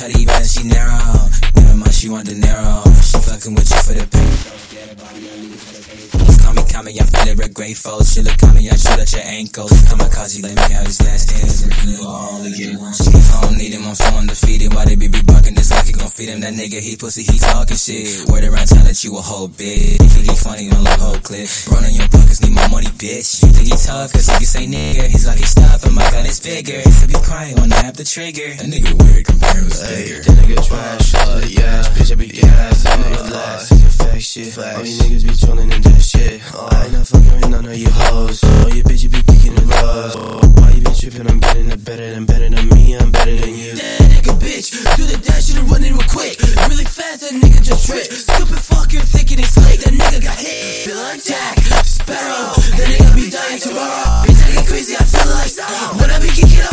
shawty bad, she narrow. Never mind, she want the narrow. She fucking with you for the pain. Call me, I'm feeling regretful. She look at me, I shoot at your ankles. Kamikaze, let me have his last dance. I only get one shit. I don't need him, I'm so undefeated. Why they be barking this like he gon' feed him? That nigga, he pussy, he talking shit. Word around town that you a whole bitch. He think he funny on the whole clip. Run in your pockets, need more money, bitch. You think he talk, cause he can say nigga. He's like, he stop, and my gun is bigger. He could be crying when I have the trigger. That nigga weird, compared with bigger. That nigga trash, yeah. Bitch, I be gas, that nigga last. Fact shit, all you niggas be trolling in that shit. I ain't not fucking with none of you hoes. Oh, you bitch, you be picking the nose. Why you been tripping? I'm getting it better than me. I'm better than you. That nigga bitch, do the dash and run in real quick. Really fast, that nigga just tripped. Stupid fucker thinking it's slick. That nigga got hit. Feel like Jack Sparrow. That nigga be dying tomorrow. Bitch, I get crazy, I feel like when I be kicking